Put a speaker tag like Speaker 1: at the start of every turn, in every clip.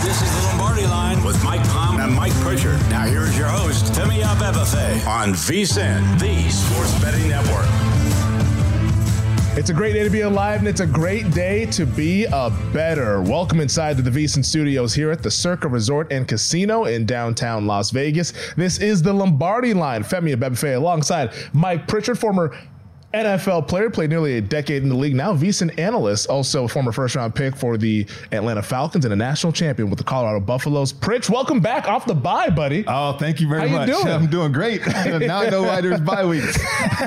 Speaker 1: This is the Lombardi Line with Mike Palm and Mike Pritchard. Now here's your host, Femi Abebefe, on VSiN, the Sports Betting Network.
Speaker 2: It's a great day to be alive, and it's a great day to be a bettor. Welcome inside to the VSiN studios here at the Circa Resort and Casino in downtown Las Vegas. This is the Lombardi Line. Femi Abebefe alongside Mike Pritchard, former NFL player, played nearly a decade in the league now. VSiN analyst, also a former first-round pick for the Atlanta Falcons and a national champion with the Colorado Buffaloes. Pritch, welcome back off the bye, buddy.
Speaker 3: Oh, thank you very much.
Speaker 2: How you doing?
Speaker 3: I'm doing great. Now I know why there's bye weeks.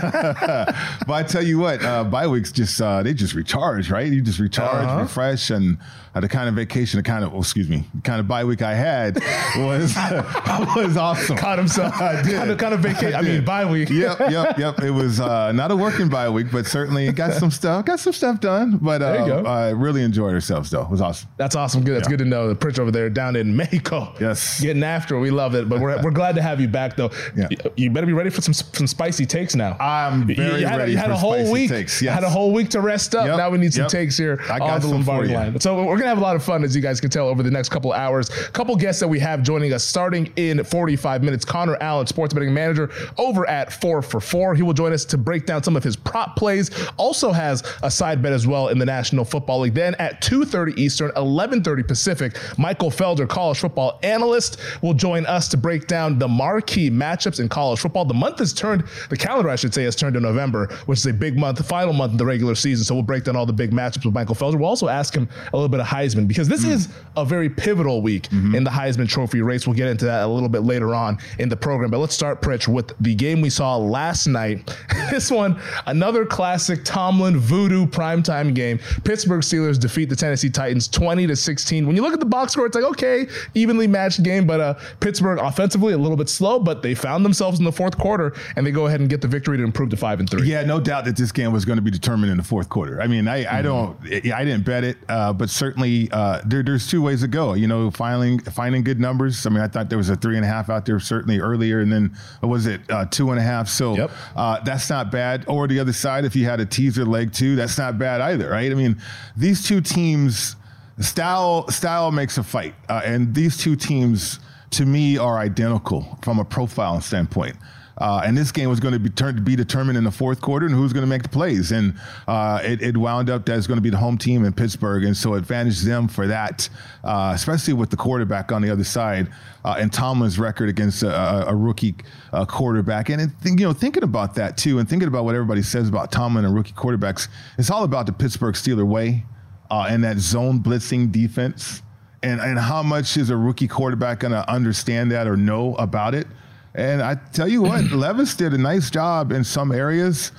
Speaker 3: But I tell you what, bye weeks they just recharge, right? You just recharge, refresh, and the kind of vacation, the kind of bye week I had was awesome.
Speaker 2: Caught himself.
Speaker 3: I did.
Speaker 2: Kind of vacation. I mean, bye week.
Speaker 3: Yep. It was not a working bye week, but certainly got some stuff done. But
Speaker 2: there you go.
Speaker 3: I really enjoyed ourselves, though. It was awesome.
Speaker 2: That's awesome. Good. That's good to know. The Pritch over there down in Mexico.
Speaker 3: Yes.
Speaker 2: Getting after it. We love it. But we're glad to have you back, though.
Speaker 3: Yeah.
Speaker 2: You better be ready for some spicy takes now.
Speaker 3: I'm very ready for spicy takes. Yes.
Speaker 2: Had a whole week to rest up. Now we need some takes here on the Lombardi Line. So we're going to have a lot of fun, as you guys can tell, over the next couple of hours. A couple guests that we have joining us starting in 45 minutes. Connor Allen, sports betting manager over at 4 for 4. He will join us to break down some of his prop plays. Also has a side bet as well in the National Football League. Then at 2:30 Eastern, 11:30 Pacific, Michael Felder, college football analyst, will join us to break down the marquee matchups in college football. The calendar, I should say, has turned to November, which is a big month, the final month of the regular season. So we'll break down all the big matchups with Michael Felder. We'll also ask him a little bit of Heisman, because this is a very pivotal week in the Heisman Trophy race. We'll get into that a little bit later on in the program. But let's start, Pritch, with the game we saw last night. This one, another classic Tomlin voodoo primetime game. Pittsburgh Steelers defeat the Tennessee Titans 20-16. When you look at the box score, it's like, okay, evenly matched game, but Pittsburgh offensively a little bit slow, but they found themselves in the fourth quarter, and they go ahead and get the victory to improve to 5-3.
Speaker 3: Yeah, no doubt that this game was going to be determined in the fourth quarter. I mean, I didn't bet it, but certainly there's two ways to go. You know, finding good numbers. I mean, I thought there was a 3.5 out there certainly earlier, and then was it 2.5? So that's not bad. Or the other side, if you had a teaser leg too, that's not bad either, right? I mean, these two teams, style makes a fight, and these two teams to me are identical from a profiling standpoint. And this game was going to be determined in the fourth quarter, and who's going to make the plays. And it wound up that it's going to be the home team in Pittsburgh, and so it advantaged them for that, especially with the quarterback on the other side and Tomlin's record against a rookie quarterback. And thinking about that too, and thinking about what everybody says about Tomlin and rookie quarterbacks, it's all about the Pittsburgh Steeler way and that zone blitzing defense, and how much is a rookie quarterback going to understand that or know about it. And I tell you what, Levis did a nice job in some areas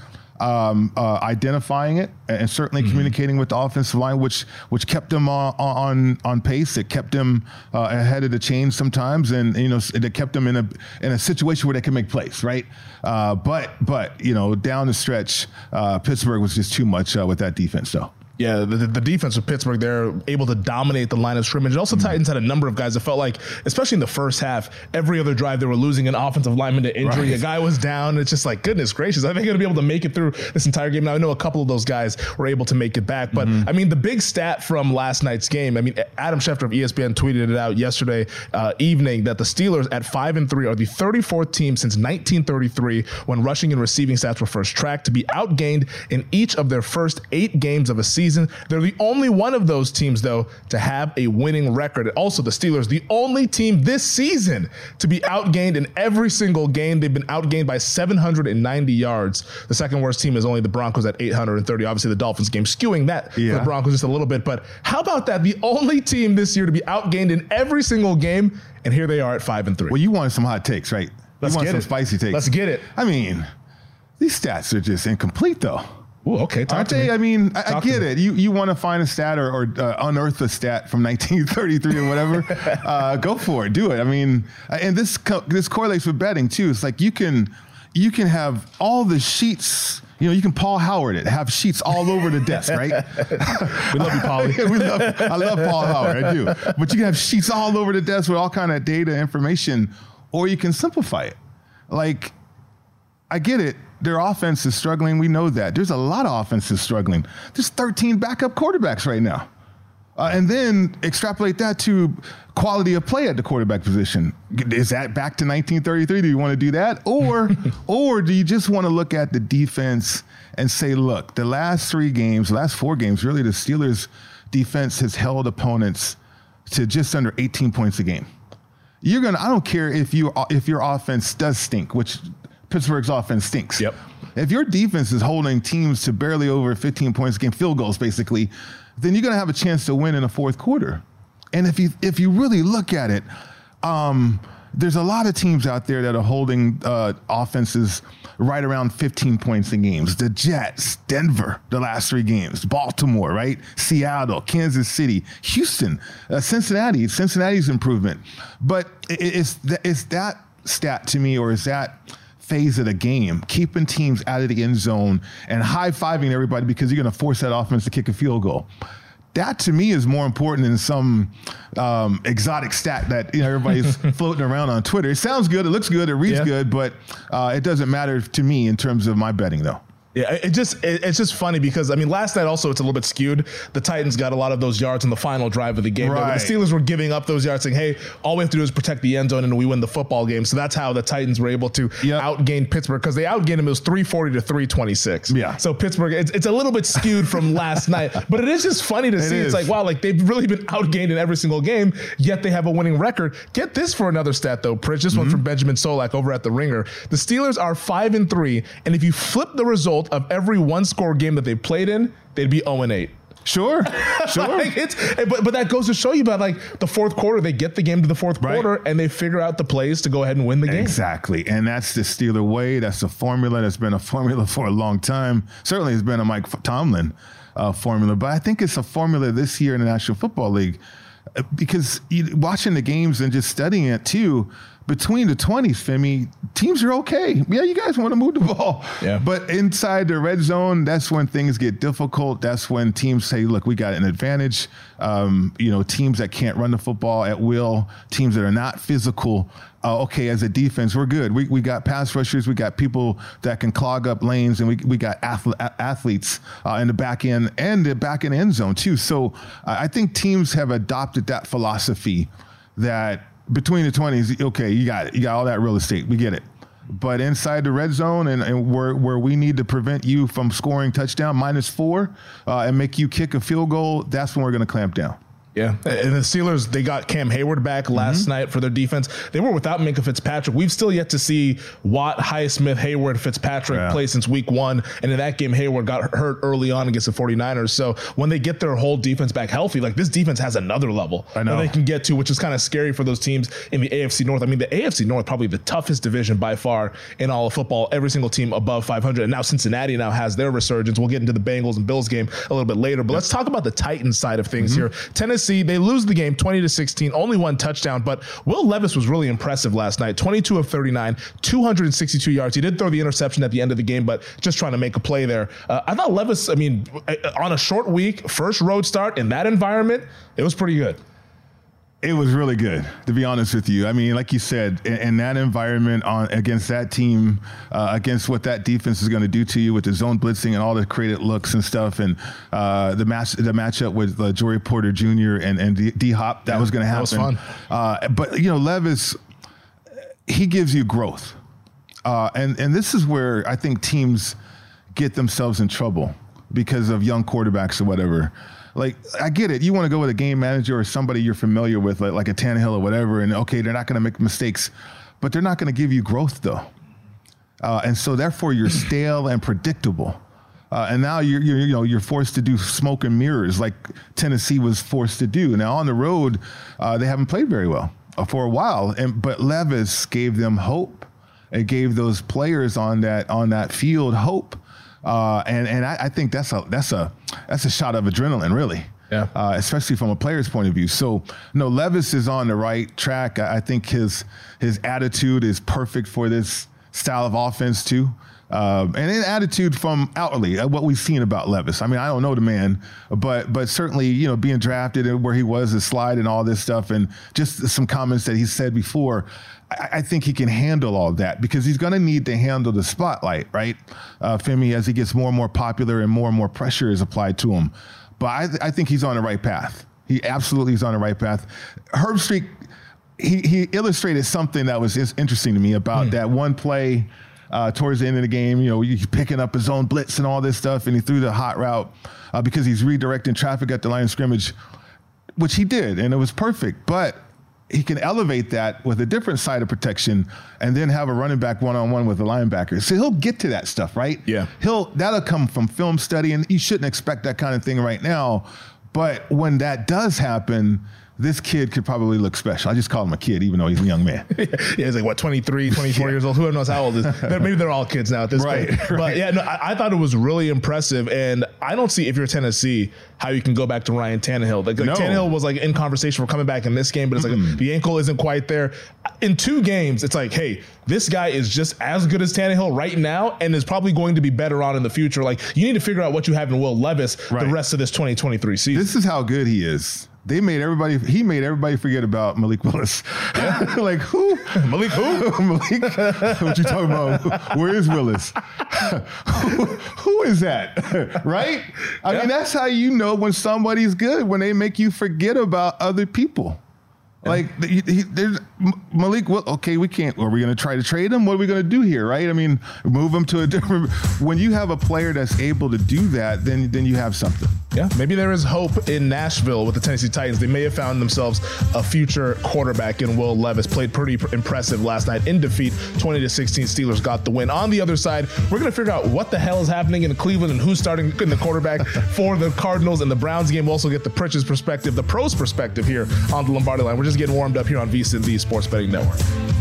Speaker 3: identifying it and certainly communicating with the offensive line, which kept them on pace. It kept them ahead of the chain sometimes, and it kept them in a situation where they can make plays, right? But down the stretch, Pittsburgh was just too much with that defense, though.
Speaker 2: Yeah, the defense of Pittsburgh, they're able to dominate the line of scrimmage. Also, Titans had a number of guys that felt like, especially in the first half, every other drive they were losing an offensive lineman to injury. Right. A guy was down. It's just like, goodness gracious, are they going to be able to make it through this entire game? Now, I know a couple of those guys were able to make it back. But, I mean, the big stat from last night's game, I mean, Adam Schefter of ESPN tweeted it out yesterday evening that the Steelers at 5-3 are the 34th team since 1933 when rushing and receiving stats were first tracked to be outgained in each of their first 8 games of a season. They're the only one of those teams, though, to have a winning record. Also, the Steelers, the only team this season to be outgained in every single game. They've been outgained by 790 yards. The second worst team is only the Broncos at 830. Obviously, the Dolphins game skewing that for the Broncos just a little bit. But how about that? The only team this year to be outgained in every single game, and here they are at 5-3.
Speaker 3: Well, you wanted some hot takes, right?
Speaker 2: Let's
Speaker 3: get
Speaker 2: some
Speaker 3: spicy takes.
Speaker 2: Let's get it.
Speaker 3: I mean, these stats are just incomplete, though.
Speaker 2: Ooh, okay,
Speaker 3: aren't they? I mean, I get it. You want to find a stat or unearth a stat from 1933 or whatever, go for it. Do it. I mean, and this correlates with betting too. It's like you can have all the sheets. You can Paul Howard it, have sheets all over the desk, right?
Speaker 2: We love you, Paulie.
Speaker 3: I love Paul Howard, I do. But you can have sheets all over the desk with all kind of data information, or you can simplify it. Like, I get it. Their offense is struggling. We know that. There's a lot of offenses struggling. There's 13 backup quarterbacks right now. And then extrapolate that to quality of play at the quarterback position. Is that back to 1933? Do you want to do that? Or do you just want to look at the defense and say, look, the last 4 games, really, the Steelers defense has held opponents to just under 18 points a game. I don't care if your offense does stink, which Pittsburgh's offense stinks.
Speaker 2: Yep.
Speaker 3: If your defense is holding teams to barely over 15 points a game, field goals basically, then you're going to have a chance to win in the fourth quarter. And if you really look at it, there's a lot of teams out there that are holding offenses right around 15 points in games. The Jets, Denver, the last 3 games, Baltimore, right? Seattle, Kansas City, Houston, Cincinnati. Cincinnati's improvement. But it's that stat to me, or is that phase of the game, keeping teams out of the end zone and high-fiving everybody because you're going to force that offense to kick a field goal. That, to me, is more important than some exotic stat that everybody's floating around on Twitter. It sounds good, it looks good, it reads good, but it doesn't matter to me in terms of my betting, though.
Speaker 2: Yeah, it's just funny because, I mean, last night also it's a little bit skewed. The Titans got a lot of those yards in the final drive of the game. Right. The Steelers were giving up those yards saying, hey, all we have to do is protect the end zone and we win the football game. So that's how the Titans were able to outgain Pittsburgh, because they outgained them. It was 340 to 326.
Speaker 3: Yeah.
Speaker 2: So Pittsburgh, it's a little bit skewed from last night, but it is just funny to see. It's like, wow, like they've really been outgained in every single game, yet they have a winning record. Get this for another stat, though, Pritch. This one from Benjamin Solak over at The Ringer. The Steelers are 5-3, and if you flip the result of every one-score game that they played in, they'd be 0-8.
Speaker 3: Sure.
Speaker 2: Like but that goes to show you about, like, the fourth quarter. They get the game to the fourth quarter, and they figure out the plays to go ahead and win the game.
Speaker 3: Exactly, and that's the Steeler way. That's the formula. That's been a formula for a long time. Certainly has been a Mike Tomlin formula, but I think it's a formula this year in the National Football League, because watching the games and just studying it too, between the 20s, Femi, teams are okay. Yeah, you guys want to move the ball.
Speaker 2: Yeah.
Speaker 3: But inside the red zone, that's when things get difficult. That's when teams say, look, we got an advantage. Teams that can't run the football at will, teams that are not physical. Okay, as a defense, we're good. We got pass rushers. We got people that can clog up lanes, and we got athletes in the back end and the back end zone too. So I think teams have adopted that philosophy that between the 20s, okay, you got it. You got all that real estate. We get it. But inside the red zone and where we need to prevent you from scoring touchdown -4 and make you kick a field goal, that's when we're going to clamp down.
Speaker 2: Yeah, and the Steelers, they got Cam Hayward back last night for their defense. They were without Minkah Fitzpatrick. We've still yet to see Watt, Highsmith, Hayward, Fitzpatrick play since week 1. And in that game, Hayward got hurt early on against the 49ers. So when they get their whole defense back healthy, like, this defense has another level that they can get to, which is kind of scary for those teams in the AFC North. I mean, the AFC North, probably the toughest division by far in all of football. Every single team above 500. And now Cincinnati now has their resurgence. We'll get into the Bengals and Bills game a little bit later. But let's talk about the Titans side of things here. Tennessee, they lose the game 20-16, only 1 touchdown, but Will Levis was really impressive last night. 22 of 39, 262 yards. He did throw the interception at the end of the game, but just trying to make a play there. I thought Levis, I mean, on a short week, first road start in that environment, it was pretty good.
Speaker 3: It was really good, to be honest with you. I mean, like you said, in that environment against that team, against what that defense is going to do to you with the zone blitzing and all the creative looks and stuff, and the matchup with Joey Porter Jr. and D-Hop, that was going to happen.
Speaker 2: That was fun.
Speaker 3: But Levis, he gives you growth. And this is where I think teams get themselves in trouble because of young quarterbacks or whatever. Like, I get it. You want to go with a game manager or somebody you're familiar with, like a Tannehill or whatever, and okay, they're not going to make mistakes, but they're not going to give you growth, though. And so, therefore, you're stale and predictable. And now you're forced to do smoke and mirrors like Tennessee was forced to do. Now, on the road, they haven't played very well for a while, but Levis gave them hope. It gave those players on that field hope. And I think that's a shot of adrenaline, really.
Speaker 2: Yeah.
Speaker 3: Especially from a player's point of view. So, no, Levis is on the right track. I think his attitude is perfect for this style of offense too. And an attitude from outwardly, what we've seen about Levis. I mean, I don't know the man, but certainly, being drafted and where he was, his slide and all this stuff, and just some comments that he said before, I think he can handle all that because he's going to need to handle the spotlight, right, Femi, as he gets more and more popular and more pressure is applied to him. But I think he's on the right path. He absolutely is on the right path. Herbstreit, he illustrated something that was interesting to me about that one play towards the end of the game. You know, he's picking up his own blitz and all this stuff, and he threw the hot route because he's redirecting traffic at the line of scrimmage, which he did, and it was perfect. But he can elevate that with a different side of protection and then have a running back one-on-one with the linebacker. So he'll get to that stuff, right?
Speaker 2: Yeah.
Speaker 3: That'll come from film study, and you shouldn't expect that kind of thing right now. But when that does happen, this kid could probably look special. I just call him a kid, even though he's a young man.
Speaker 2: Yeah, he's like, 23, 24 years old. Who knows how old he is? Maybe they're all kids now at this point. Right. But yeah, no, I thought it was really impressive. And I don't see, if you're Tennessee, how you can go back to Ryan Tannehill. Like Tannehill was like in conversation for coming back in this game, but it's like the ankle isn't quite there. In 2 games, it's like, hey, this guy is just as good as Tannehill right now and is probably going to be better on in the future. Like, you need to figure out what you have in Will Levis the rest of this 2023 season.
Speaker 3: This is how good he is. He made everybody forget about Malik Willis. Yeah. Like, who?
Speaker 2: Malik who?
Speaker 3: Malik? What you talking about? Where is Willis? who is that? Right? I mean, that's how you know when somebody's good, when they make you forget about other people. Like, there's Malik. Well, okay, we can't. Are we going to try to trade him? What are we going to do here? Right? I mean, move him to a different. When you have a player that's able to do that, then you have something.
Speaker 2: Yeah, maybe there is hope in Nashville with the Tennessee Titans. They may have found themselves a future quarterback in Will Levis. Played pretty impressive last night in defeat. 20-16 Steelers got the win. On the other side, we're going to figure out what the hell is happening in Cleveland and who's starting in the quarterback for the Cardinals and the Browns game. We'll also get the Pritchard's perspective, the pros perspective here on the Lombardi Line. We're just getting warmed up here on VSiN, the Sports Betting Network.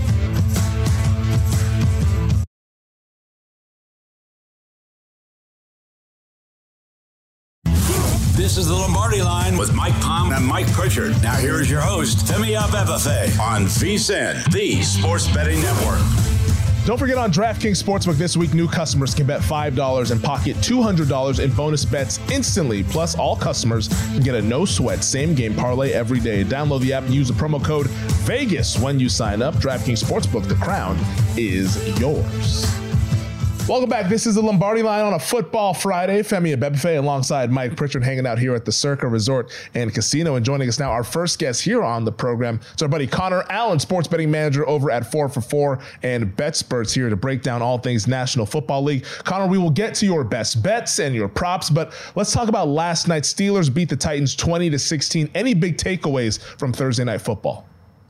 Speaker 1: This is the Lombardi Line with Mike Palm and Mike Pritchard. Now here is your host, Femi Abebefe, on VSiN, the Sports Betting Network.
Speaker 2: Don't forget, on DraftKings Sportsbook this week, new customers can bet $5 and pocket $200 in bonus bets instantly. Plus, all customers can get a no-sweat same-game parlay every day. Download the app and use the promo code VEGAS when you sign up. DraftKings Sportsbook, the crown is yours. Welcome back. This is the Lombardi Line on a football Friday. Femi Abebefe alongside Mike Pritchard, hanging out here at the Circa Resort and Casino. And joining us now, our first guest here on the program, is our buddy Connor Allen, sports betting manager over at 4for4 and BetSperts, here to break down all things National Football League. Connor, we will get to your best bets and your props, but let's talk about last night. Steelers beat the Titans 20-16. Any big takeaways from Thursday Night Football?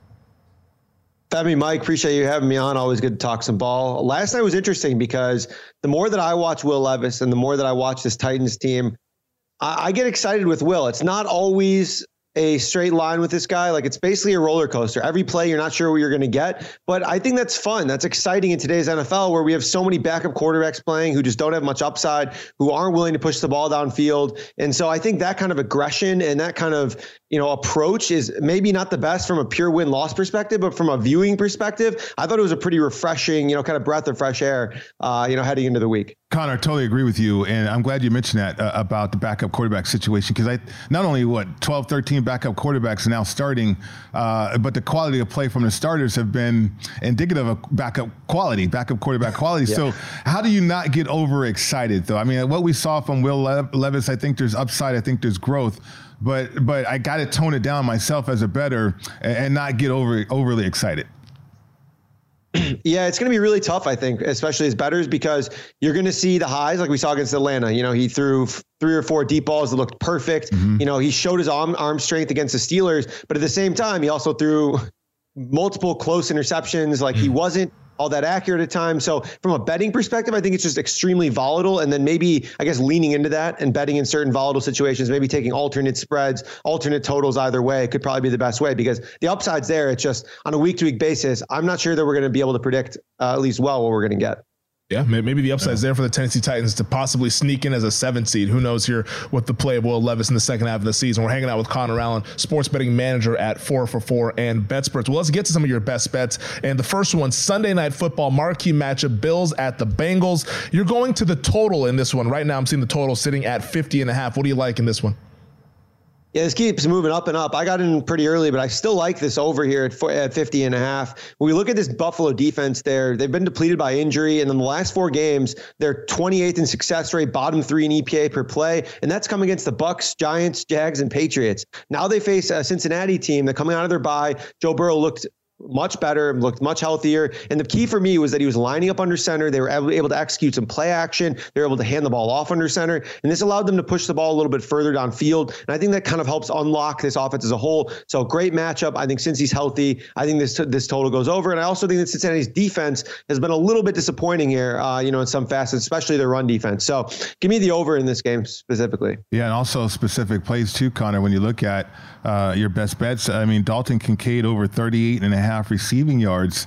Speaker 4: Femi, Mike, appreciate you having me on. Always good to talk some ball. Last night was interesting because the more that I watch Will Levis and the more that I watch this Titans team, I get excited with Will. It's not always a straight line with this guy. Like, it's basically a roller coaster. Every play, you're not sure what you're going to get. But I think that's fun. That's exciting in today's NFL, where we have so many backup quarterbacks playing who just don't have much upside, who aren't willing to push the ball downfield. And so I think that kind of aggression and that kind of, approach is maybe not the best from a pure win-loss perspective, but from a viewing perspective, I thought it was a pretty refreshing, kind of breath of fresh air, heading into the week.
Speaker 3: Connor, I totally agree with you. And I'm glad you mentioned that about the backup quarterback situation, because not only 12, 13 backup quarterbacks are now starting, but the quality of play from the starters have been indicative of backup quarterback quality. Yeah. So how do you not get overexcited, though? I mean, what we saw from Will Levis, I think there's upside. I think there's growth. But I got to tone it down myself as a bettor and not get overly excited.
Speaker 4: Yeah, it's going to be really tough, I think, especially as bettors, because you're going to see the highs like we saw against Atlanta. He threw 3 or 4 deep balls that looked perfect. Mm-hmm. He showed his arm strength against the Steelers, but at the same time, he also threw multiple close interceptions. Like, he wasn't all that accurate at times. So from a betting perspective, I think it's just extremely volatile. And then maybe, I guess, leaning into that and betting in certain volatile situations, maybe taking alternate spreads, alternate totals either way could probably be the best way, because the upside's there. It's just on a week-to-week basis, I'm not sure that we're going to be able to predict at least well what we're going to get.
Speaker 2: Yeah, maybe the upside's there for the Tennessee Titans to possibly sneak in as a 7 seed. Who knows here with the play of Will Levis in the second half of the season. We're hanging out with Connor Allen, sports betting manager at 4for4 and BetSperts. Well, let's get to some of your best bets. And the first one, Sunday Night Football marquee matchup, Bills at the Bengals. You're going to the total in this one. Right now, I'm seeing the total sitting at 50.5. What do you like in this one?
Speaker 4: Yeah, this keeps moving up and up. I got in pretty early, but I still like this over here at 50.5. When we look at this Buffalo defense they've been depleted by injury. And in the last 4 games, they're 28th in success rate, bottom 3 in EPA per play. And that's coming against the Bucs, Giants, Jags, and Patriots. Now they face a Cincinnati team that coming out of their bye. Joe Burrow looked much better, looked much healthier. And the key for me was that he was lining up under center. They were able to execute some play action. They were able to hand the ball off under center. And this allowed them to push the ball a little bit further downfield. And I think that kind of helps unlock this offense as a whole. So great matchup. I think since he's healthy, I think this total goes over. And I also think that Cincinnati's defense has been a little bit disappointing here, in some facets, especially their run defense. So give me the over in this game specifically.
Speaker 3: Yeah, and also specific plays too, Connor, when you look at your best bets. I mean, Dalton Kincaid over 38.5 receiving yards.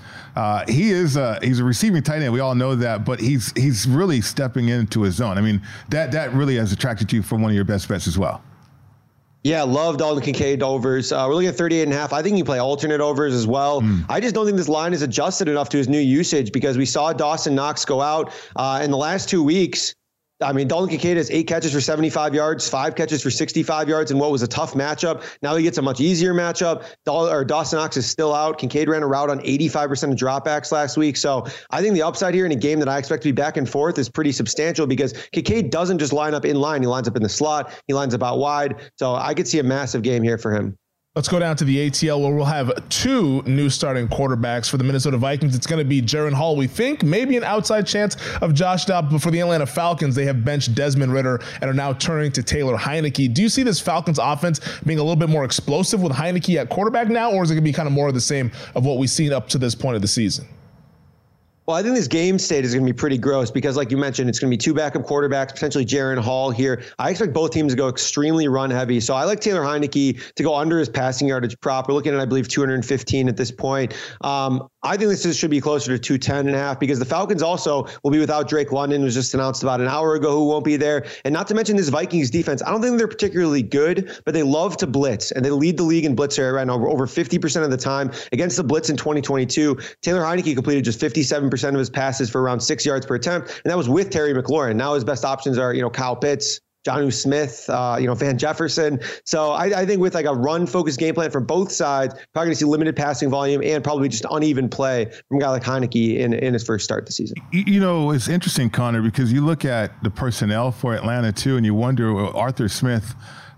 Speaker 3: He's a receiving tight end. We all know that, but he's really stepping into his zone. I mean, that really has attracted you from one of your best bets as well.
Speaker 4: Yeah, love Dalton Kincaid overs. We're looking at 38.5. I think you play alternate overs as well. I just don't think this line is adjusted enough to his new usage because we saw Dawson Knox go out in the last 2 weeks. I mean, Dalton Kincaid has 8 catches for 75 yards, 5 catches for 65 yards in what was a tough matchup. Now he gets a much easier matchup. Dawson Knox is still out. Kincaid ran a route on 85% of dropbacks last week. So I think the upside here in a game that I expect to be back and forth is pretty substantial because Kincaid doesn't just line up in line. He lines up in the slot. He lines up out wide. So I could see a massive game here for him.
Speaker 2: Let's go down to the ATL where we'll have 2 new starting quarterbacks for the Minnesota Vikings. It's going to be Jaren Hall. We think maybe an outside chance of Josh Dobbs, but for the Atlanta Falcons, they have benched Desmond Ridder and are now turning to Taylor Heineke. Do you see this Falcons offense being a little bit more explosive with Heineke at quarterback now, or is it going to be kind of more of the same of what we've seen up to this point of the season?
Speaker 4: Well, I think this game state is going to be pretty gross because, like you mentioned, it's going to be 2 backup quarterbacks, potentially Jaren Hall here. I expect both teams to go extremely run heavy. So I like Taylor Heineke to go under his passing yardage prop. We're looking at, I believe, 215 at this point. I think this should be closer to 210.5 because the Falcons also will be without Drake London, who was just announced about an hour ago, who won't be there. And not to mention this Vikings defense. I don't think they're particularly good, but they love to blitz, and they lead the league in blitz area right now over 50% of the time. Against the blitz in 2022, Taylor Heineke completed just 57% of his passes for around 6 yards per attempt, and that was with Terry McLaurin. Now his best options are, Kyle Pitts, Jonnu Smith, Van Jefferson. So I think with like a run-focused game plan from both sides, probably going to see limited passing volume and probably just uneven play from a guy like Heineke in his first start of the season.
Speaker 3: It's interesting, Connor, because you look at the personnel for Atlanta too, and you wonder, Arthur Smith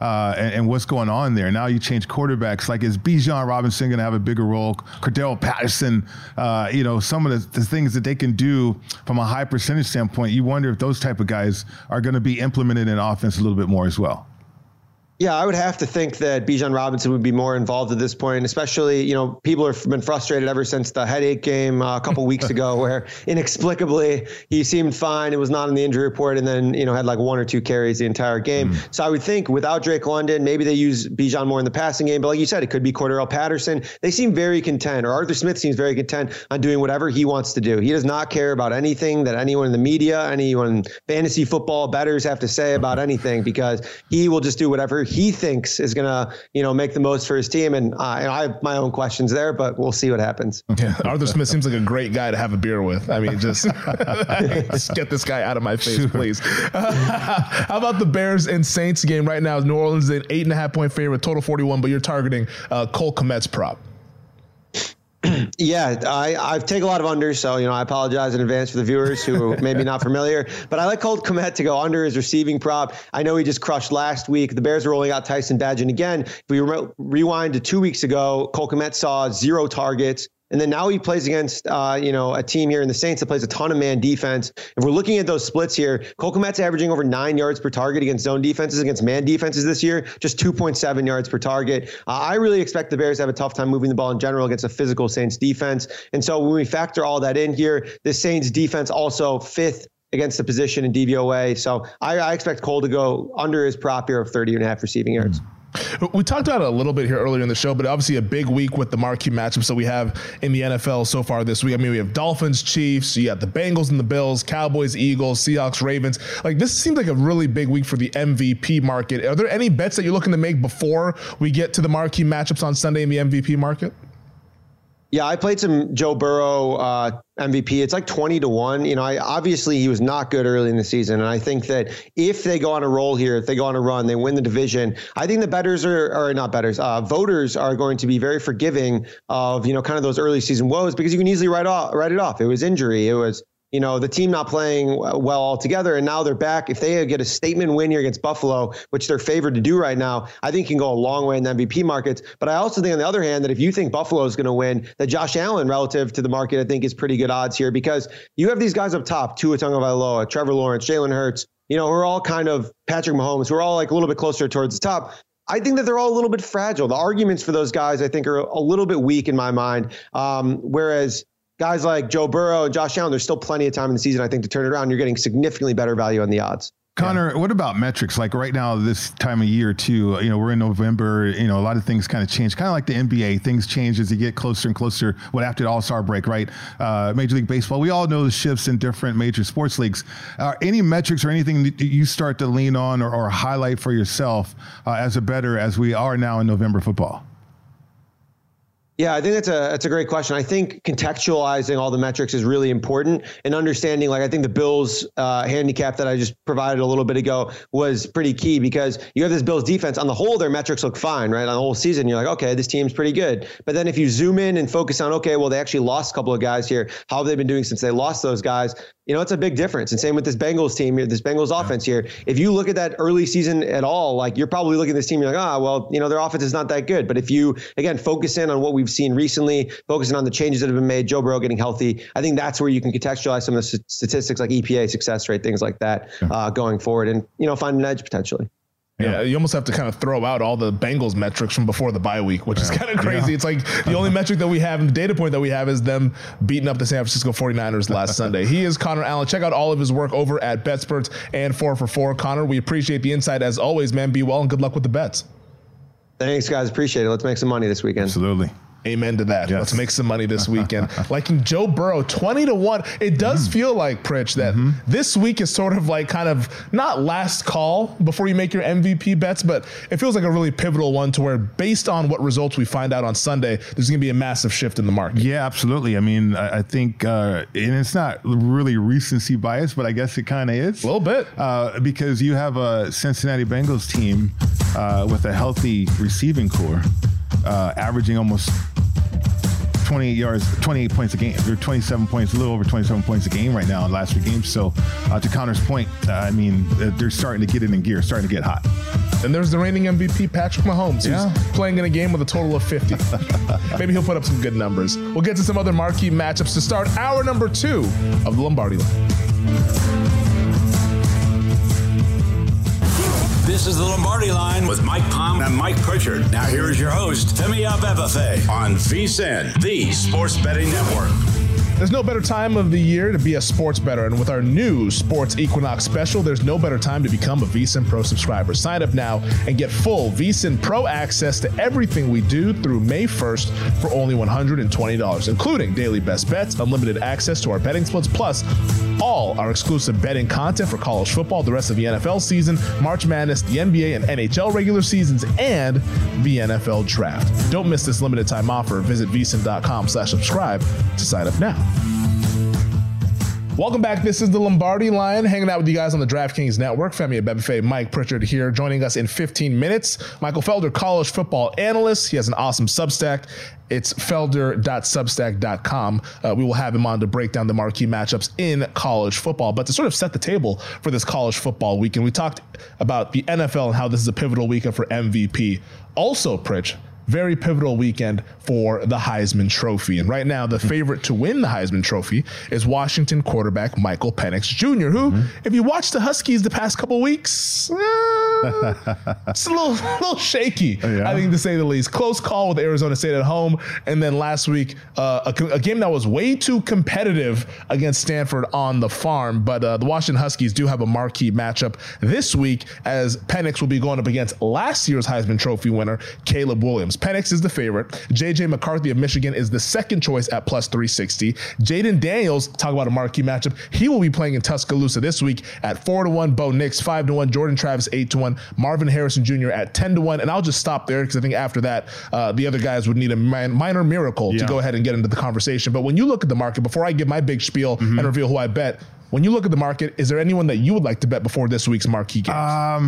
Speaker 3: and what's going on there. Now you change quarterbacks. Like, is Bijan Robinson going to have a bigger role? Cordell Patterson, some of the things that they can do from a high percentage standpoint, you wonder if those type of guys are going to be implemented in offense a little bit more as well.
Speaker 4: Yeah, I would have to think that Bijan Robinson would be more involved at this point, especially, people have been frustrated ever since the headache game a couple weeks ago where inexplicably he seemed fine. It was not in the injury report and then, had like 1 or 2 carries the entire game. So I would think without Drake London, maybe they use Bijan more in the passing game. But like you said, it could be Cordell Patterson. They seem very content, or Arthur Smith seems very content on doing whatever he wants to do. He does not care about anything that anyone in the media, anyone fantasy football bettors have to say about anything because he will just do whatever he thinks is going to, make the most for his team. And I have my own questions there, but we'll see what happens.
Speaker 2: Yeah, Arthur Smith seems like a great guy to have a beer with. I mean, just get this guy out of my face, please. How about the Bears and Saints game right now? New Orleans is an 8.5-point favorite, total 41, but you're targeting Cole Kmet's prop.
Speaker 4: Yeah, I've taken a lot of unders, so I apologize in advance for the viewers who may be not familiar. But I like Cole Kmet to go under his receiving prop. I know he just crushed last week. The Bears are rolling out Tyson Bagent again. If we rewind to 2 weeks ago, Cole Kmet saw 0 targets. And then now he plays against, a team here in the Saints that plays a ton of man defense. If we're looking at those splits here, Cole Kmet's averaging over 9 yards per target against zone defenses, against man defenses this year, just 2.7 yards per target. I really expect the Bears to have a tough time moving the ball in general against a physical Saints defense. And so when we factor all that in here, the Saints defense also 5th against the position in DVOA. So I expect Cole to go under his prop here of 30.5 receiving yards.
Speaker 2: We talked about it a little bit here earlier in the show, but obviously a big week with the marquee matchups that we have in the NFL so far this week. I mean, we have Dolphins, Chiefs, you got the Bengals and the Bills, Cowboys, Eagles, Seahawks, Ravens. Like, this seems like a really big week for the MVP market. Are there any bets that you're looking to make before we get to the marquee matchups on Sunday in the MVP market?
Speaker 4: Yeah, I played some Joe Burrow MVP. It's like 20-1. You know, obviously he was not good early in the season. And I think that if they go on a roll here, if they go on a run, they win the division, I think the voters are going to be very forgiving of, you know, kind of those early season woes, because you can easily write it off. It was injury. It was, you know, the team not playing well altogether, and now they're back. If they get a statement win here against Buffalo, which they're favored to do right now, I think can go a long way in the MVP markets. But I also think, on the other hand, that if you think Buffalo is going to win, that Josh Allen, relative to the market, I think is pretty good odds here, because you have these guys up top, Tua Tagovailoa, Trevor Lawrence, Jalen Hurts, you know, who are all kind of Patrick Mahomes, who are all like a little bit closer towards the top. I think that they're all a little bit fragile. The arguments for those guys, I think, are a little bit weak in my mind. Whereas guys like Joe Burrow and Josh Allen, there's still plenty of time in the season, I think, to turn it around. You're getting significantly better value on the odds.
Speaker 3: Connor, what about metrics? Like right now, this time of year too, you know, we're in November, you know, a lot of things kind of change, kind of like the NBA. Things change as you get closer and closer, after the All-Star break, right? Major League Baseball, we all know the shifts in different major sports leagues. Any metrics or anything that you start to lean on or highlight for yourself as a bettor as we are now in November football?
Speaker 4: Yeah, I think that's a great question. I think contextualizing all the metrics is really important, and understanding, like, I think the Bills handicap that I just provided a little bit ago was pretty key, because you have this Bills defense. On the whole, their metrics look fine, right? On the whole season, you're like, okay, this team's pretty good. But then if you zoom in and focus on, okay, well, they actually lost a couple of guys here. How have they been doing since they lost those guys? You know, it's a big difference. And same with this Bengals team here, this Bengals offense here. If you look at that early season at all, like, you're probably looking at this team, you're like, well, you know, their offense is not that good. But if you, again, focus in on what we've seen recently, focusing on the changes that have been made, Joe Burrow getting healthy, I think that's where you can contextualize some of the statistics like EPA, success rate, things like that going forward, and, you know, find an edge potentially.
Speaker 2: Yeah, you almost have to kind of throw out all the Bengals metrics from before the bye week, which is kind of crazy. Yeah. It's like the only metric that we have, and the data point that we have, is them beating up the San Francisco 49ers last Sunday. He is Connor Allen. Check out all of his work over at BetSperts and 4for4. Connor, we appreciate the insight as always, man. Be well and good luck with the bets.
Speaker 4: Thanks, guys. Appreciate it. Let's make some money this weekend.
Speaker 3: Absolutely.
Speaker 2: Amen to that. Yes. Let's make some money this weekend. Like in Joe Burrow, 20-1. It does feel like, Pritch, that this week is sort of like kind of not last call before you make your MVP bets, but it feels like a really pivotal one, to where, based on what results we find out on Sunday, there's going to be a massive shift in the market. Yeah,
Speaker 3: absolutely. I mean, I think, and it's not really recency bias, but I guess it kind of is.
Speaker 2: A little bit.
Speaker 3: Because you have a Cincinnati Bengals team with a healthy receiving core, averaging almost 28 points a game. They're 27 points, a little over 27 points a game right now in the last 3 games. So to Connor's point, I mean, they're starting to get it in gear, starting to get hot.
Speaker 2: And there's the reigning MVP, Patrick Mahomes, who's playing in a game with a total of 50. Maybe he'll put up some good numbers. We'll get to some other marquee matchups to start hour number 2 of the Lombardi Line.
Speaker 1: This is the Lombardi Line with Mike Palm and Mike Pritchard. Now here is your host, Femi Abebefe, on VSiN, the Sports Betting Network.
Speaker 2: There's no better time of the year to be a sports bettor, and with our new Sports Equinox special, there's no better time to become a VSiN Pro subscriber. Sign up now and get full VSiN Pro access to everything we do through May 1st for only $120, including daily best bets, unlimited access to our betting splits, plus all our exclusive betting content for college football, the rest of the NFL season, March Madness, the NBA and NHL regular seasons, and the NFL draft. Don't miss this limited time offer. Visit vsin.com/subscribe to sign up now. Welcome back. This is the Lombardi Line, hanging out with you guys on the DraftKings Network. Femi Abebefe, Mike Pritchard here, joining us in 15 minutes. Michael Felder, college football analyst. He has an awesome Substack. It's felder.substack.com. We will have him on to break down the marquee matchups in college football. But to sort of set the table for this college football weekend, we talked about the NFL and how this is a pivotal weekend for MVP. Also, Pritch, very pivotal weekend for the Heisman Trophy. And right now, the favorite to win the Heisman Trophy is Washington quarterback Michael Penix Jr., who, if you watch the Huskies the past couple weeks, it's a little shaky, I think, to say the least. Close call with Arizona State at home. And then last week, a game that was way too competitive against Stanford on the farm. But the Washington Huskies do have a marquee matchup this week, as Penix will be going up against last year's Heisman Trophy winner, Caleb Williams. Penix is the favorite. J.J. McCarthy of Michigan is the second choice at plus 360. Jaden Daniels, talk about a marquee matchup, he will be playing in Tuscaloosa this week at 4-1. Bo Nix 5-1. Jordan Travis 8-1. 11-1, Marvin Harrison Jr. at 10-1. And I'll just stop there because I think after that, the other guys would need a minor miracle to go ahead and get into the conversation. But when you look at the market, before I give my big spiel and reveal who I bet, when you look at the market, is there anyone that you would like to bet before this week's marquee games?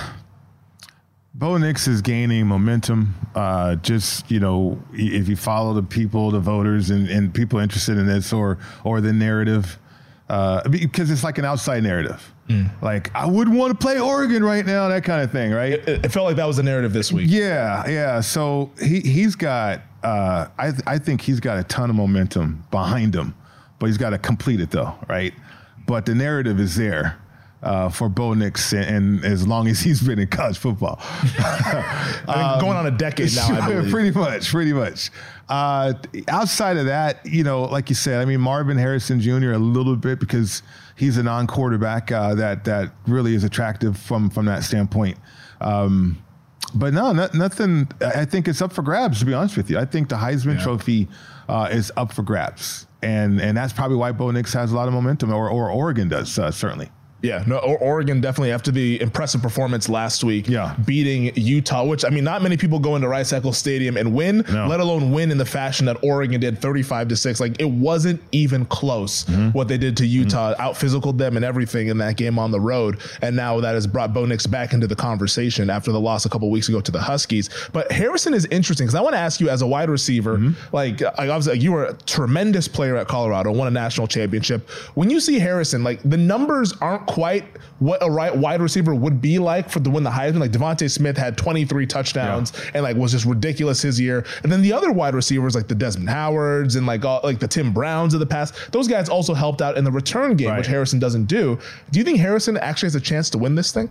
Speaker 3: Bo Nix is gaining momentum. Just, if you follow the people, the voters, and people interested in this or the narrative, because it's like an outside narrative. Like, I wouldn't want to play Oregon right now, that kind of thing, right?
Speaker 2: It felt like that was the narrative this week.
Speaker 3: Yeah. So he's got, I think he's got a ton of momentum behind him, but he's got to complete it though, right? But the narrative is there. For Bo Nix, and as long as he's been in college football.
Speaker 2: Going on a decade now, I believe.
Speaker 3: Pretty much. Outside of that, like you said, I mean, Marvin Harrison Jr. a little bit because he's a non-quarterback that really is attractive from that standpoint. But no, nothing. I think it's up for grabs, to be honest with you. I think the Heisman Trophy is up for grabs. And that's probably why Bo Nix has a lot of momentum, or Oregon does, certainly.
Speaker 2: Yeah, no, Oregon definitely, after the impressive performance last week, beating Utah, which, I mean, not many people go into Rice-Eccles Stadium and win, let alone win in the fashion that Oregon did, 35-6. Like, it wasn't even close what they did to Utah, out-physicaled them and everything in that game on the road. And now that has brought Bo Nix back into the conversation after the loss a couple weeks ago to the Huskies. But Harrison is interesting because I want to ask you, as a wide receiver, obviously you were a tremendous player at Colorado, won a national championship. When you see Harrison, like, the numbers aren't quite what a wide receiver would be like to win the Heisman. Like, Devontae Smith had 23 touchdowns and was just ridiculous his year. And then the other wide receivers, like the Desmond Howards and like the Tim Browns of the past, those guys also helped out in the return game, which Harrison doesn't do. Do you think Harrison actually has a chance to win this thing?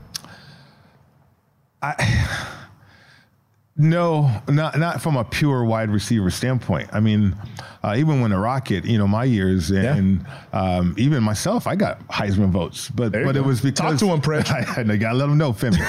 Speaker 3: No, not from a pure wide receiver standpoint. I mean, even when the Rocket, my years and even myself, I got Heisman votes, but it was because
Speaker 2: talk to him, Pritch.
Speaker 3: I gotta let him know, Femi.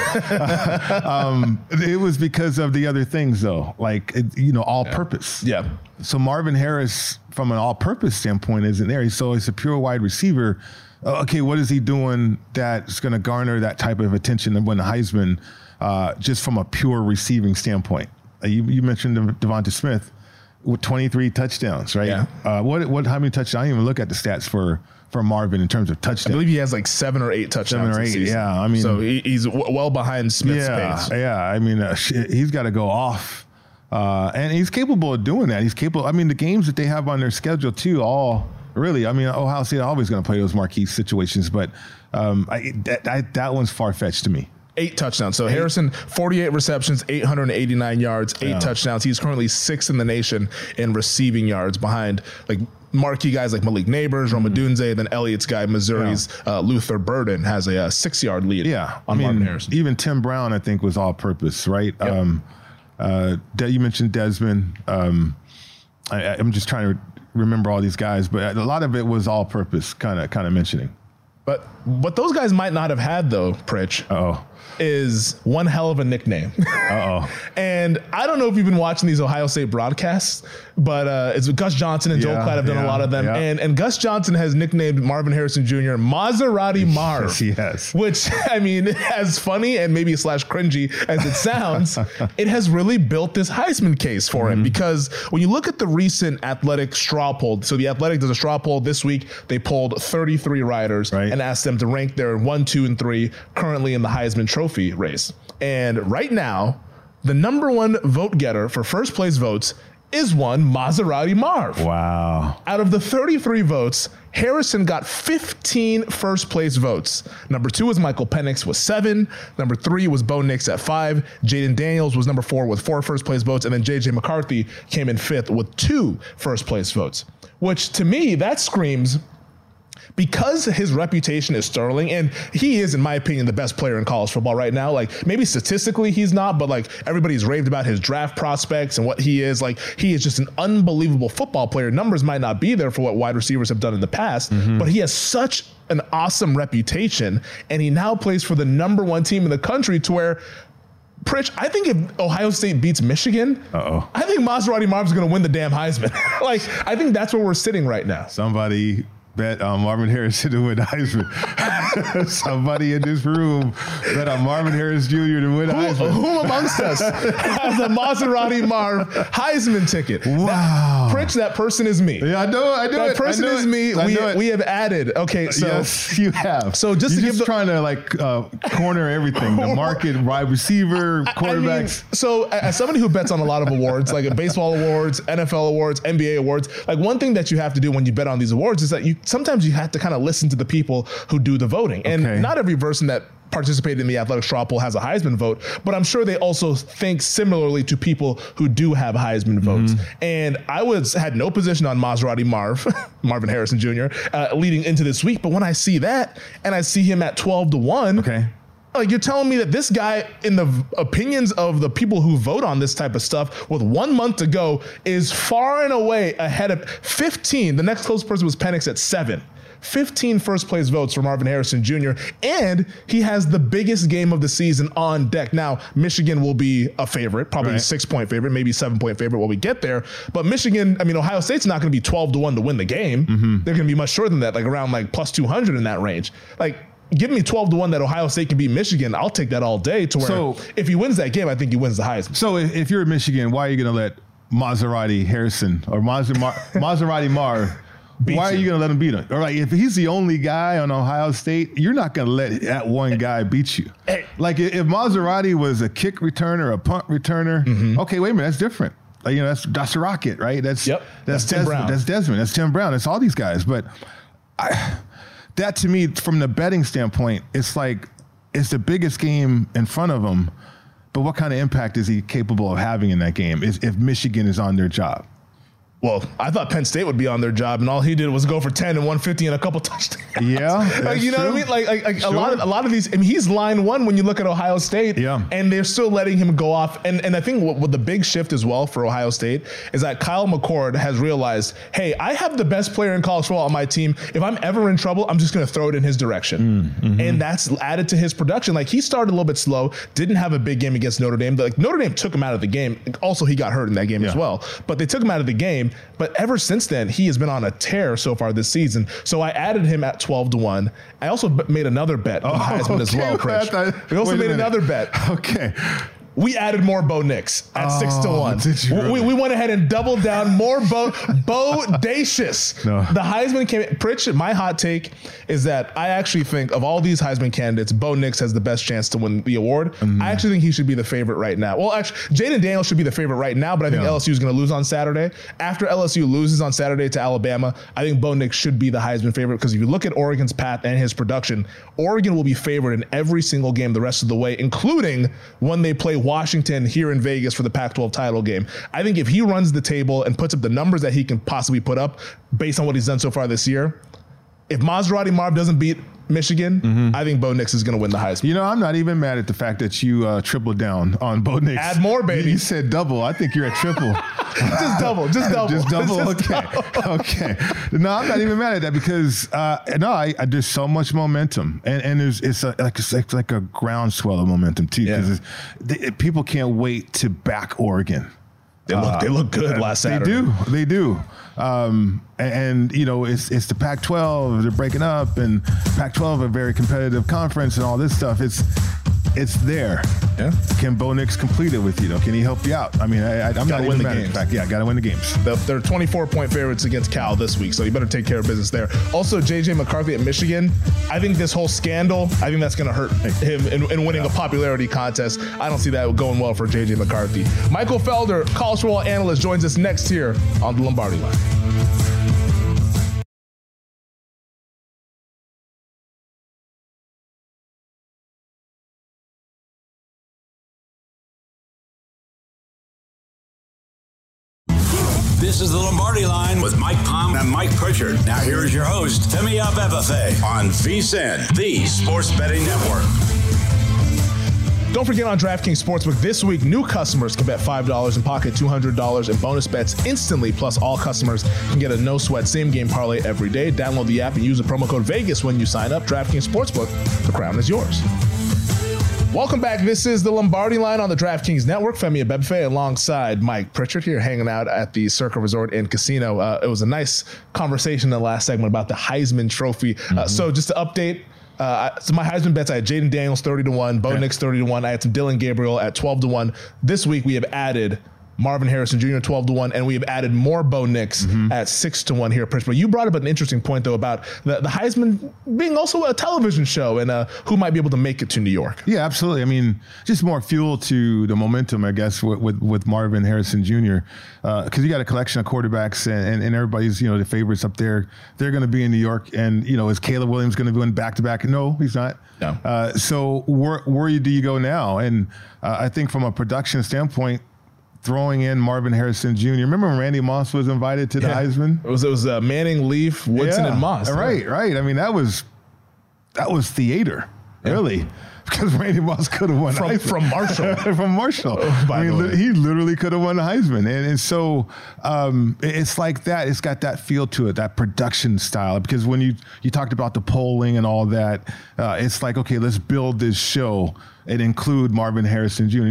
Speaker 3: It was because of the other things, though, like all purpose.
Speaker 2: Yeah.
Speaker 3: So Marvin Harris, from an all purpose standpoint, isn't there. So he's a pure wide receiver. Okay, what is he doing that's going to garner that type of attention and win the Heisman? Just from a pure receiving standpoint. You mentioned Devontae Smith with 23 touchdowns, right?
Speaker 2: Yeah.
Speaker 3: How many touchdowns? I didn't even look at the stats for Marvin in terms of touchdowns.
Speaker 2: I believe he has like 7 or 8 touchdowns.
Speaker 3: 7 or 8,
Speaker 2: this season.
Speaker 3: yeah. I mean,
Speaker 2: so he's well behind Smith's pace.
Speaker 3: Yeah, I mean, he's got to go off. And he's capable of doing that. He's capable. I mean, the games that they have on their schedule too, Ohio State always going to play those marquee situations, but that one's far-fetched to me.
Speaker 2: 8 touchdowns. So Harrison, 48 receptions, 889 yards, 8 touchdowns. He's currently 6th in the nation in receiving yards behind like marquee guys like Malik Neighbors, Rome Odunze, then Elliot's guy, Missouri's Luther Burden has a 6-yard lead on Marvin Harrison.
Speaker 3: Even Tim Brown, I think, was all purpose, right? Yep. You mentioned Desmond. I'm just trying to remember all these guys, but a lot of it was all purpose, kind of mentioning.
Speaker 2: But what those guys might not have had, though, Pritch, is one hell of a nickname. And I don't know if you've been watching these Ohio State broadcasts, but it's Gus Johnson and Joel Klatt have done a lot of them. And Gus Johnson has nicknamed Marvin Harrison Jr. Maserati Marv.
Speaker 3: Yes.
Speaker 2: Which, I mean, as funny and maybe / cringy as it sounds, it has really built this Heisman case for him. Because when you look at the recent Athletic straw poll, so the Athletic does a straw poll this week, they polled 33 riders and asked them to rank their 1, 2, and 3 currently in the Heisman Trophy race. And right now, the number 1 vote getter for first place votes is one Maserati Marv.
Speaker 3: Wow.
Speaker 2: Out of the 33 votes, Harrison got 15 first place votes. Number 2 was Michael Penix with 7. Number 3 was Bo Nix at 5. Jaden Daniels was number 4 with 4 first place votes. And then JJ McCarthy came in 5th with 2 first place votes, which to me, that screams, because his reputation is sterling, and he is, in my opinion, the best player in college football right now. Like, maybe statistically he's not, but like everybody's raved about his draft prospects and what he is. Like, he is just an unbelievable football player. Numbers might not be there for what wide receivers have done in the past, but he has such an awesome reputation, and he now plays for the number 1 team in the country, to where, Pritch, I think if Ohio State beats Michigan, I think Maserati Marv's going to win the damn Heisman. Like, I think that's where we're sitting right now.
Speaker 3: Somebody bet Marvin Harrison to win Heisman. Somebody in this room bet on Marvin Harris Jr. to win Heisman.
Speaker 2: Who amongst us has a Maserati Marv Heisman ticket?
Speaker 3: Wow.
Speaker 2: Pritch, that person is me.
Speaker 3: Yeah, I know
Speaker 2: That person is me. We have added. Okay, so
Speaker 3: yes, you have.
Speaker 2: So you're
Speaker 3: trying to corner everything, the market, wide receiver, quarterbacks.
Speaker 2: So as somebody who bets on a lot of awards, like baseball awards, NFL awards, NBA awards, like one thing that you have to do when you bet on these awards is that sometimes you have to kind of listen to the people who do the voting. And not every person that participated in the Athletic Straw Poll has a Heisman vote, but I'm sure they also think similarly to people who do have Heisman votes. And I had no position on Maserati Marvin Harrison Jr. Leading into this week, but when I see that and I see him at 12-1, like you're telling me that this guy, in the opinions of the people who vote on this type of stuff, with 1 month to go, is far and away ahead of 15. The next closest person was Penix at 7. 15 first place votes for Marvin Harrison Jr. And he has the biggest game of the season on deck. Now, Michigan will be a favorite, probably a 6-point favorite, maybe 7-point favorite when we get there. But Michigan, Ohio State's not going to be 12-1 to win the game. They're going to be much shorter than that, like around plus 200 in that range. Like, give me 12-1 that Ohio State can beat Michigan. I'll take that all day. To where if he wins that game, I think he wins the Heisman.
Speaker 3: So if you're in Michigan, why are you going to let Maserati Harrison or Maserati Marv? Why are you going to let him beat him? Or if he's the only guy on Ohio State, you're not going to let that one guy beat you. Hey. Like if Maserati was a kick returner, a punt returner, okay, wait a minute, that's different. That's a Rocket, right? That's Tim Brown. That's Desmond. That's Tim Brown. That's all these guys. But that to me, from the betting standpoint, it's the biggest game in front of him. But what kind of impact is he capable of having in that game if Michigan is on their job?
Speaker 2: Well, I thought Penn State would be on their job, and all he did was go for 10 and 150 and a couple touchdowns.
Speaker 3: Yeah,
Speaker 2: you know what I mean? Sure. a lot of these. He's line one when you look at Ohio State.
Speaker 3: Yeah,
Speaker 2: and they're still letting him go off. And I think what the big shift as well for Ohio State is that Kyle McCord has realized, hey, I have the best player in college football on my team. If I'm ever in trouble, I'm just going to throw it in his direction, and that's added to his production. Like he started a little bit slow, didn't have a big game against Notre Dame. Notre Dame took him out of the game. Also, he got hurt in that game as well. But they took him out of the game. But ever since then, he has been on a tear so far this season. So I added him at 12-1. I also made another bet on Heisman as well, Pritch. We also made another bet.
Speaker 3: Okay.
Speaker 2: We added more Bo Nix at 6-1. Really? We went ahead and doubled down more Bodacious. No. The Heisman came. Pritch, my hot take is that I actually think of all these Heisman candidates, Bo Nix has the best chance to win the award. I actually think he should be the favorite right now. Well, actually, Jaden Daniels should be the favorite right now, but I think LSU is going to lose on Saturday. After LSU loses on Saturday to Alabama, I think Bo Nix should be the Heisman favorite because if you look at Oregon's path and his production, Oregon will be favored in every single game the rest of the way, including when they play Washington here in Vegas for the Pac-12 title game. I think if he runs the table and puts up the numbers that he can possibly put up based on what he's done so far this year, if Maserati Marv doesn't beat Michigan, I think Bo Nix is going to win the Heisman.
Speaker 3: You know, I'm not even mad at the fact that you tripled down on Bo Nix.
Speaker 2: Add more, baby.
Speaker 3: You said double. I think you're at triple.
Speaker 2: Just double. Just double.
Speaker 3: Okay. No, I'm not even mad at that because there's so much momentum, and it's like a groundswell of momentum too. Because people can't wait to back Oregon.
Speaker 2: They look good last Saturday.
Speaker 3: They do. And you know, it's the Pac-12. They're breaking up, and Pac-12 a very competitive conference, and all this stuff. It's there. Yeah. Can Bo Nix complete it with you? Can he help you out? I mean, I'm not even mad at the fact. Yeah, got to win the games.
Speaker 2: They're 24-point favorites against Cal this week, so you better take care of business there. Also, J.J. McCarthy at Michigan. I think this whole scandal, I think that's going to hurt him in winning a popularity contest. I don't see that going well for J.J. McCarthy. Michael Felder, college football analyst, joins us next here on the Lombardi Line.
Speaker 1: This is the Lombardi Line with Mike Palm and Mike Pritchard. Now here is your host, Femi Abebefe, on VSiN, the Sports Betting Network.
Speaker 2: Don't forget on DraftKings Sportsbook this week, new customers can bet $5 and pocket $200 in bonus bets instantly. Plus, all customers can get a no-sweat same-game parlay every day. Download the app and use the promo code VEGAS when you sign up. DraftKings Sportsbook, the crown is yours. Welcome back. This is the Lombardi Line on the DraftKings Network. Femi Abebefe alongside Mike Pritchard here, hanging out at the Circa Resort and Casino. It was a nice conversation in the last segment about the Heisman Trophy. So just to update, so my Heisman bets, I had Jayden Daniels 30-1, Bo Nix 30-1. I had some Dylan Gabriel at 12-1. This week we have added Marvin Harrison Jr. 12-1, and we have added more Bo Nix at 6-1 here. But you brought up an interesting point, though, about the Heisman being also a television show and who might be able to make it to New York.
Speaker 3: Yeah, absolutely. I mean, just more fuel to the momentum, I guess, with Marvin Harrison Jr. Because you got a collection of quarterbacks and everybody's, the favorites up there. They're going to be in New York. And, is Caleb Williams going to be win back-to-back? No, he's not.
Speaker 2: No.
Speaker 3: So where do you go now? And I think from a production standpoint, throwing in Marvin Harrison Jr. Remember when Randy Moss was invited to the Heisman?
Speaker 2: It was Manning, Leaf, Woodson, and Moss.
Speaker 3: Right. I mean, that was theater, really, because Randy Moss could have won
Speaker 2: from Marshall.
Speaker 3: From Marshall. He literally could have won the Heisman, and so it's like that. It's got that feel to it, that production style. Because when you talked about the polling and all that, it's like, okay, let's build this show and include Marvin Harrison Jr.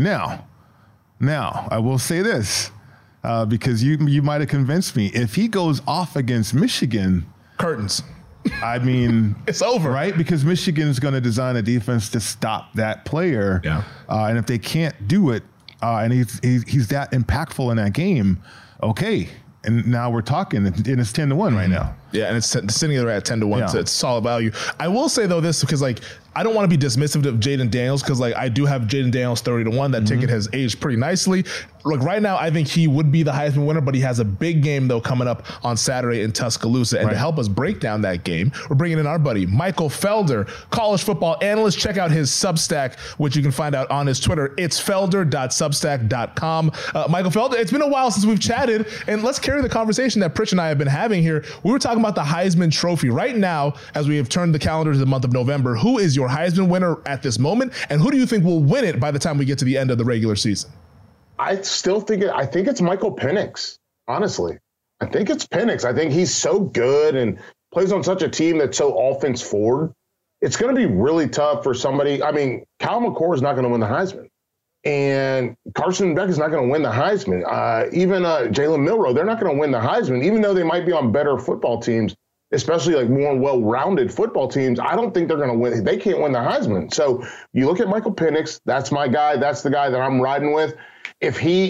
Speaker 3: Now, I will say this, because you might have convinced me. If he goes off against Michigan,
Speaker 2: curtains.
Speaker 3: I mean,
Speaker 2: it's over,
Speaker 3: right? Because Michigan is going to design a defense to stop that player.
Speaker 2: Yeah.
Speaker 3: And if they can't do it, and he's that impactful in that game, okay. And now we're talking, and it's 10-1 right now.
Speaker 2: Yeah, and it's sitting there at 10-1,
Speaker 3: Yeah.
Speaker 2: so it's solid value. I will say though this, because I don't want to be dismissive of Jayden Daniels, because I do have Jayden Daniels 30-1. That ticket has aged pretty nicely. Right now, I think he would be the Heisman winner, but he has a big game though coming up on Saturday in Tuscaloosa. And to help us break down that game, we're bringing in our buddy Michael Felder, college football analyst. Check out his Substack, which you can find out on his Twitter. It's felder.substack.com. Michael Felder, it's been a while since we've chatted, and let's carry the conversation that Pritch and I have been having here. We were talking about the Heisman Trophy. Right now, as we have turned the calendar to the month of November, who is your Heisman winner at this moment, and who do you think will win it by the time we get to the end of the regular season?
Speaker 5: I think it's Michael Penix, honestly. I think it's Penix. I think he's so good and plays on such a team that's so offense forward. It's going to be really tough for somebody. I mean, Kyle McCord is not going to win the Heisman. And Carson Beck is not going to win the Heisman. Even Jalen Milroe, they're not going to win the Heisman, even though they might be on better football teams, especially like more well-rounded football teams. I don't think they're going to win. They can't win the Heisman. So you look at Michael Penix. That's my guy. That's the guy that I'm riding with. If he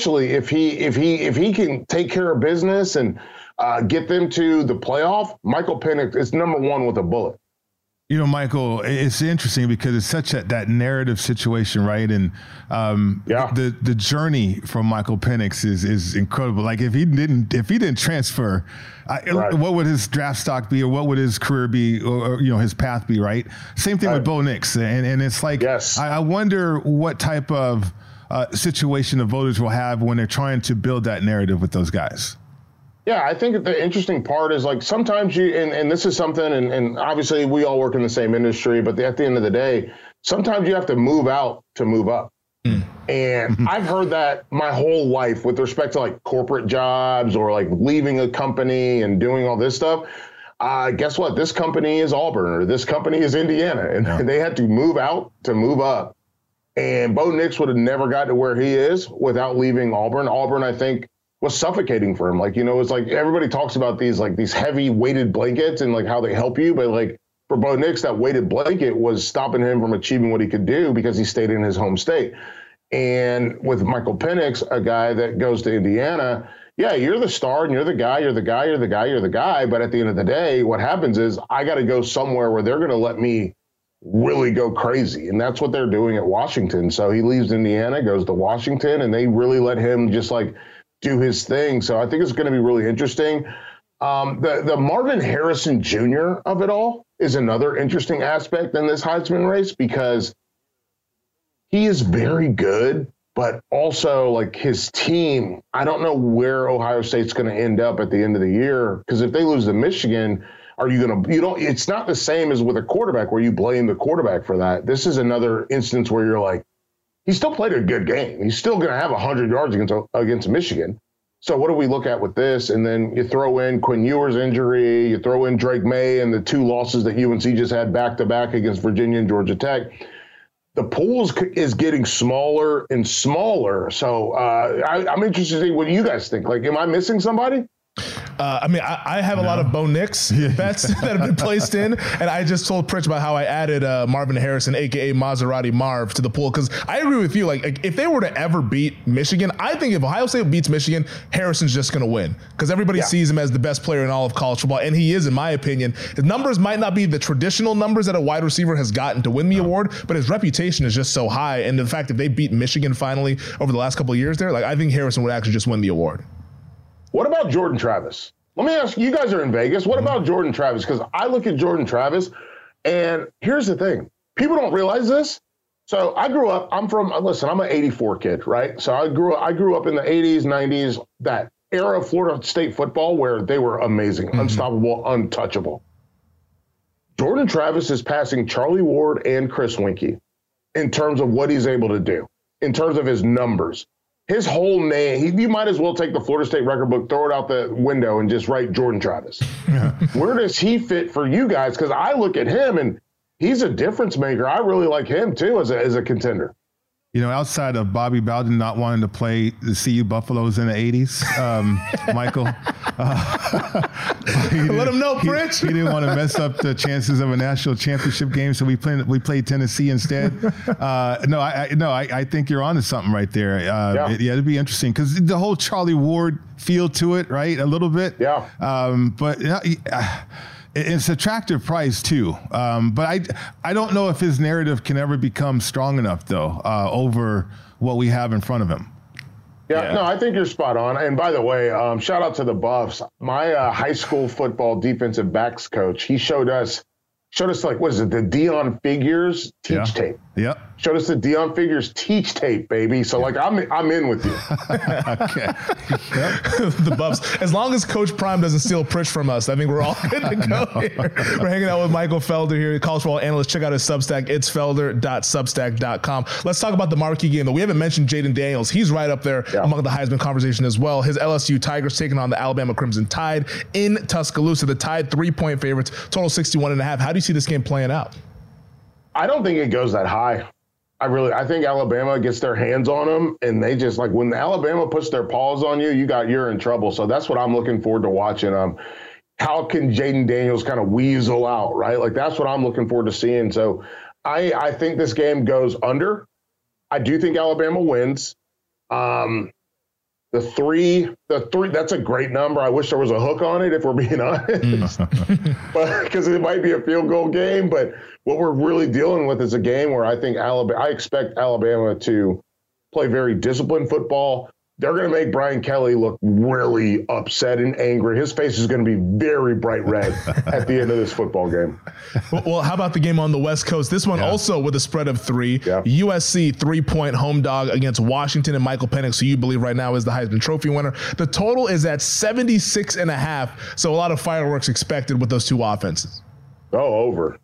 Speaker 5: can take care of business and get them to the playoff, Michael Penix is number one with a bullet.
Speaker 3: Michael, it's interesting because it's such that narrative situation, right? And the journey from Michael Penix is incredible. Like if he didn't transfer, what would his draft stock be, or what would his career be, or his path be, right? Same thing with Bo Nix, and it's like I wonder what type of situation the voters will have when they're trying to build that narrative with those guys.
Speaker 5: Yeah, I think the interesting part is sometimes and this is something, and obviously we all work in the same industry, but at the end of the day, sometimes you have to move out to move up. And I've heard that my whole life with respect to corporate jobs or leaving a company and doing all this stuff. Guess what? This company is Auburn, or this company is Indiana, and they had to move out to move up. And Bo Nix would have never got to where he is without leaving Auburn. Auburn, I think, was suffocating for him. It's everybody talks about these heavy weighted blankets and how they help you. But for Bo Nix, that weighted blanket was stopping him from achieving what he could do because he stayed in his home state. And with Michael Penix, a guy that goes to Indiana, yeah, you're the star and you're the guy. But at the end of the day, what happens is I got to go somewhere where they're going to let me really go crazy. And that's what they're doing at Washington. So he leaves Indiana, goes to Washington, and they really let him just do his thing. So I think it's going to be really interesting. The Marvin Harrison Jr. of it all is another interesting aspect in this Heisman race because he is very good, but also his team, I don't know where Ohio State's going to end up at the end of the year, because if they lose to Michigan, it's not the same as with a quarterback where you blame the quarterback for that. This is another instance where you're he still played a good game. He's still going to have 100 yards against Michigan. So what do we look at with this? And then you throw in Quinn Ewers' injury, you throw in Drake May and the two losses that UNC just had back-to-back against Virginia and Georgia Tech. the pool is getting smaller and smaller. So I'm interested to see what you guys think. Like, am I missing somebody?
Speaker 2: I have a lot of Bo Nix bets that have been placed in, and I just told Pritch about how I added Marvin Harrison, aka Maserati Marv, to the pool, because I agree with you. Like, if they were to ever beat Michigan, I think if Ohio State beats Michigan, Harrison's just going to win, because everybody sees him as the best player in all of college football, and he is, in my opinion. His numbers might not be the traditional numbers that a wide receiver has gotten to win the award, but his reputation is just so high, and the fact that they beat Michigan finally over the last couple of years there, like, I think Harrison would actually just win the award.
Speaker 5: What about Jordan Travis? Let me ask you, guys are in Vegas. What about Jordan Travis? Because I look at Jordan Travis, and here's the thing. People don't realize this. So I grew up, I'm an 84 kid, right? So I grew up in the 80s, 90s, that era of Florida State football where they were amazing, unstoppable, untouchable. Jordan Travis is passing Charlie Ward and Chris Weinke in terms of what he's able to do, in terms of his numbers. His whole name, you might as well take the Florida State record book, throw it out the window, and just write Jordan Travis. Where does he fit for you guys? Because I look at him, and he's a difference maker. I really like him, too, as a contender.
Speaker 3: You know, outside of Bobby Bowden not wanting to play the CU Buffaloes in the 80s, Michael.
Speaker 2: Let him know, Pritch.
Speaker 3: He didn't want to mess up the chances of a national championship game, so we played Tennessee instead. I think you're onto something right there. It'd be interesting because the whole Charlie Ward feel to it, right? A little bit.
Speaker 5: Yeah.
Speaker 3: It's attractive price too, but I don't know if his narrative can ever become strong enough though over what we have in front of him.
Speaker 5: Yeah, no, I think you're spot on. And by the way, shout out to the Buffs. My high school football defensive backs coach, he showed us like, what is it, the Deion Figures teach tape.
Speaker 3: Yep.
Speaker 5: Showed us the Deion Figures teach tape, baby. So, like, I'm in with you.
Speaker 2: Okay. The Buffs. As long as Coach Prime doesn't steal Pritch from us, I think we're all good to go here. We're hanging out with Michael Felder here, college football analyst. Check out his Substack. It's felder.substack.com. Let's talk about the marquee game, though. We haven't mentioned Jayden Daniels. He's right up there among the Heisman conversation as well. His LSU Tigers taking on the Alabama Crimson Tide in Tuscaloosa. The Tide 3-point favorites, total 61.5. How do you see this game playing out?
Speaker 5: I don't think it goes that high. I think Alabama gets their hands on them, and they just, like, when Alabama puts their paws on you, you're in trouble. So that's what I'm looking forward to watching. How can Jayden Daniels kind of weasel out, right? Like, that's what I'm looking forward to seeing. So I think this game goes under. I do think Alabama wins. The three, that's a great number. I wish there was a hook on it, if we're being honest, but because it might be a field goal game. But what we're really dealing with is a game where I think I expect Alabama to play very disciplined football. They're going to make Brian Kelly look really upset and angry. His face is going to be very bright red at the end of this football game.
Speaker 2: Well, how about the game on the West Coast? This one also with a spread of 3. Yeah. USC 3-point home dog against Washington and Michael Penix, who you believe right now is the Heisman Trophy winner. The total is at 76.5. So a lot of fireworks expected with those two offenses.
Speaker 5: Go over.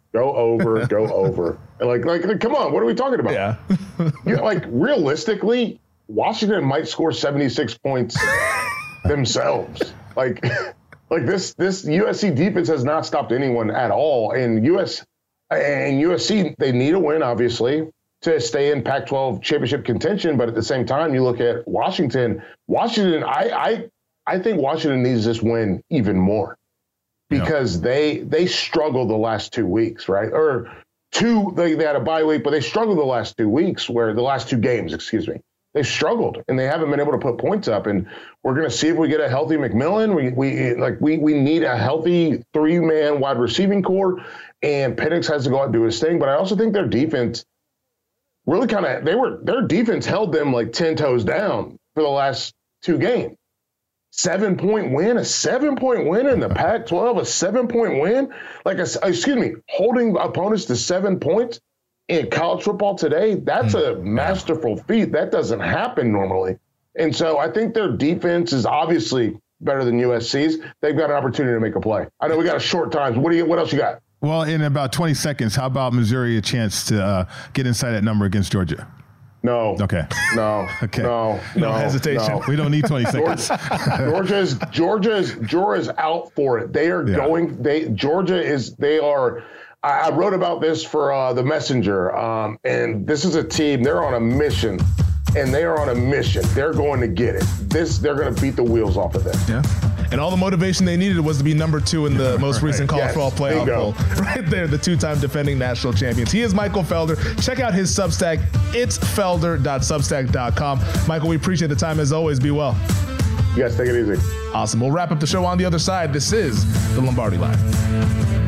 Speaker 5: And like, come on, what are we talking about?
Speaker 2: Yeah.
Speaker 5: Like, realistically, Washington might score 76 points themselves. Like this USC defense has not stopped anyone at all. And USC, they need a win, obviously, to stay in Pac-12 championship contention. But at the same time, you look at Washington, I think Washington needs this win even more because they struggled the last 2 weeks, right? Or they had a bye week, but they struggled the last 2 weeks, the last 2 games, excuse me. They've struggled and they haven't been able to put points up. And we're going to see if we get a healthy McMillan. We need a healthy 3-man wide receiving core, and Penix has to go out and do his thing. But I also think their defense really their defense held them like 10 toes down for the last 2 games. 7-point win, a 7-point win in the Pac-12, a 7-point win, holding opponents to 7 points. In college football today, that's a masterful feat. That doesn't happen normally. And so I think their defense is obviously better than USC's. They've got an opportunity to make a play. I know we got a short time. What else you got?
Speaker 3: Well, in about 20 seconds, how about Missouri a chance to get inside that number against Georgia?
Speaker 5: No.
Speaker 3: Okay.
Speaker 5: No.
Speaker 3: Okay.
Speaker 2: No hesitation.
Speaker 5: No.
Speaker 3: We don't need 20 seconds.
Speaker 5: Georgia's out for it. They are going. They are. I wrote about this for The Messenger, and this is a team, they're on a mission, and they are on a mission. They're going to get it. They're going to beat the wheels off of them.
Speaker 2: Yeah. And all the motivation they needed was to be number 2 in the most recent college football playoff poll. Right there, the 2-time defending national champions. He is Michael Felder. Check out his Substack, itsfelder.substack.com. Michael, we appreciate the time as always. Be well.
Speaker 5: Yes, take it easy.
Speaker 2: Awesome. We'll wrap up the show on the other side. This is the Lombardi Line.